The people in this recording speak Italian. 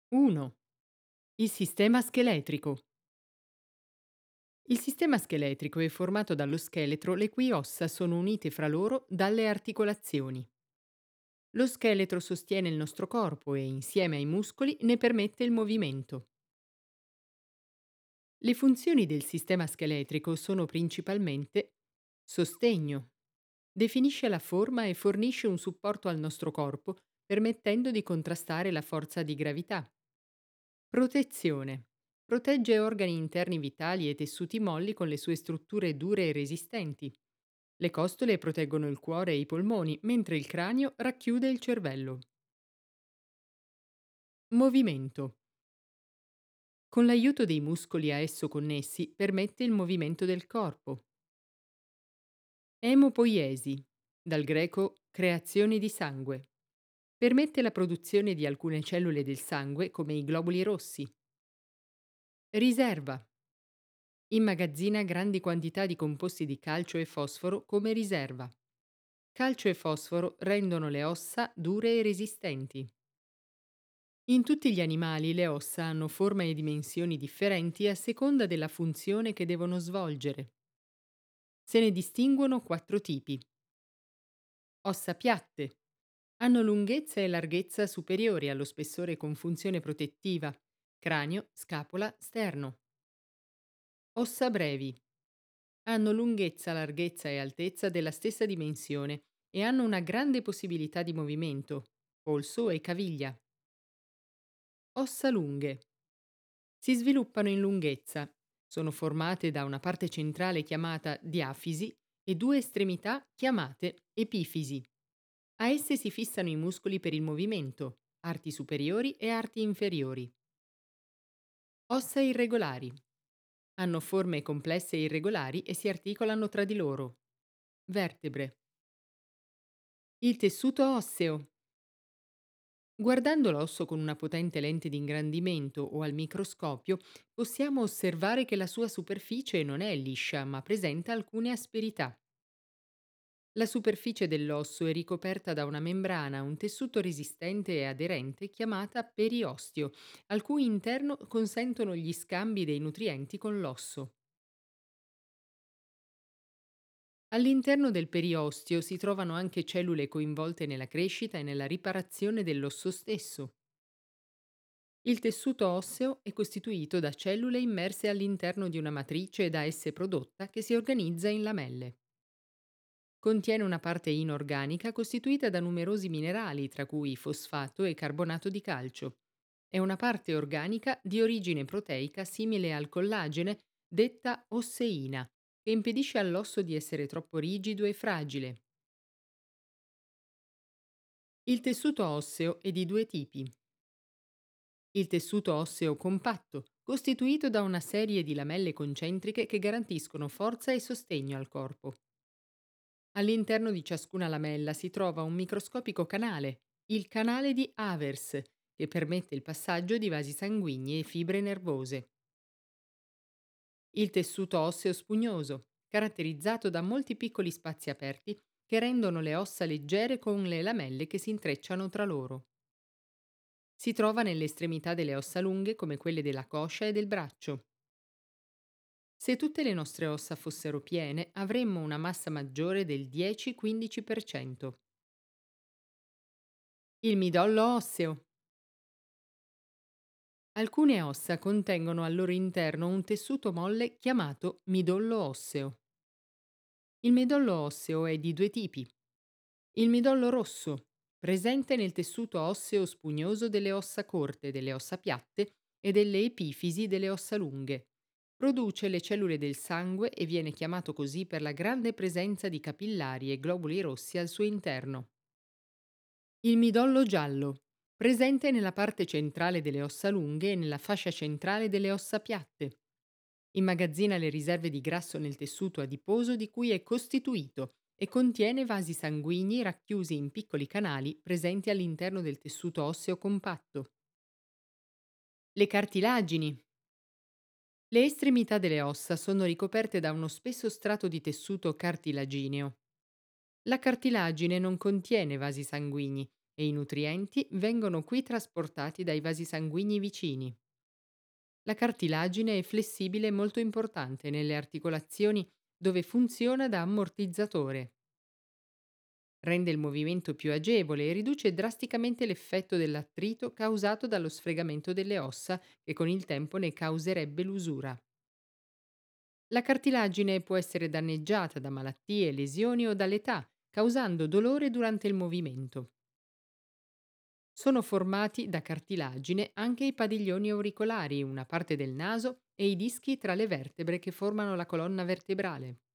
1. Il sistema scheletrico. Il sistema scheletrico è formato dallo scheletro le cui ossa sono unite fra loro dalle articolazioni. Lo scheletro sostiene il nostro corpo e, insieme ai muscoli, ne permette il movimento. Le funzioni del sistema scheletrico sono principalmente sostegno, definisce la forma e fornisce un supporto al nostro corpo, permettendo di contrastare la forza di gravità. Protezione. Protegge organi interni vitali e tessuti molli con le sue strutture dure e resistenti. Le costole proteggono il cuore e i polmoni, mentre il cranio racchiude il cervello. Movimento. Con l'aiuto dei muscoli a esso connessi permette il movimento del corpo. Emopoiesi, dal greco creazione di sangue. Permette la produzione di alcune cellule del sangue come i globuli rossi. Riserva. Immagazzina grandi quantità di composti di calcio e fosforo come riserva. Calcio e fosforo rendono le ossa dure e resistenti. In tutti gli animali le ossa hanno forma e dimensioni differenti a seconda della funzione che devono svolgere. Se ne distinguono quattro tipi. Ossa piatte. Hanno lunghezza e larghezza superiori allo spessore con funzione protettiva. Cranio, scapola, sterno. Ossa brevi. Hanno lunghezza, larghezza e altezza della stessa dimensione e hanno una grande possibilità di movimento, polso e caviglia. Ossa lunghe. Si sviluppano in lunghezza. Sono formate da una parte centrale chiamata diafisi e due estremità chiamate epifisi. A esse si fissano i muscoli per il movimento, arti superiori e arti inferiori. Ossa irregolari. Hanno forme complesse e irregolari e si articolano tra di loro. Vertebre. Il tessuto osseo. Guardando l'osso con una potente lente di ingrandimento o al microscopio, possiamo osservare che la sua superficie non è liscia, ma presenta alcune asperità. La superficie dell'osso è ricoperta da una membrana, un tessuto resistente e aderente chiamata periosteo, al cui interno consentono gli scambi dei nutrienti con l'osso. All'interno del periosteo si trovano anche cellule coinvolte nella crescita e nella riparazione dell'osso stesso. Il tessuto osseo è costituito da cellule immerse all'interno di una matrice da esse prodotta che si organizza in lamelle. Contiene una parte inorganica costituita da numerosi minerali, tra cui fosfato e carbonato di calcio, e una parte organica di origine proteica simile al collagene, detta osseina, che impedisce all'osso di essere troppo rigido e fragile. Il tessuto osseo è di due tipi. Il tessuto osseo compatto, costituito da una serie di lamelle concentriche che garantiscono forza e sostegno al corpo. All'interno di ciascuna lamella si trova un microscopico canale, il canale di Havers, che permette il passaggio di vasi sanguigni e fibre nervose. Il tessuto osseo spugnoso, caratterizzato da molti piccoli spazi aperti che rendono le ossa leggere con le lamelle che si intrecciano tra loro. Si trova nelle estremità delle ossa lunghe come quelle della coscia e del braccio. Se tutte le nostre ossa fossero piene, avremmo una massa maggiore del 10-15%. Il midollo osseo. Alcune ossa contengono al loro interno un tessuto molle chiamato midollo osseo. Il midollo osseo è di due tipi. Il midollo rosso, presente nel tessuto osseo spugnoso delle ossa corte, delle ossa piatte e delle epifisi delle ossa lunghe. Produce le cellule del sangue e viene chiamato così per la grande presenza di capillari e globuli rossi al suo interno. Il midollo giallo, presente nella parte centrale delle ossa lunghe e nella fascia centrale delle ossa piatte. Immagazzina le riserve di grasso nel tessuto adiposo di cui è costituito e contiene vasi sanguigni racchiusi in piccoli canali presenti all'interno del tessuto osseo compatto. Le cartilagini. Le estremità delle ossa sono ricoperte da uno spesso strato di tessuto cartilagineo. La cartilagine non contiene vasi sanguigni e i nutrienti vengono qui trasportati dai vasi sanguigni vicini. La cartilagine è flessibile e molto importante nelle articolazioni dove funziona da ammortizzatore. Rende il movimento più agevole e riduce drasticamente l'effetto dell'attrito causato dallo sfregamento delle ossa che con il tempo ne causerebbe l'usura. La cartilagine può essere danneggiata da malattie, lesioni o dall'età, causando dolore durante il movimento. Sono formati da cartilagine anche i padiglioni auricolari, una parte del naso e i dischi tra le vertebre che formano la colonna vertebrale.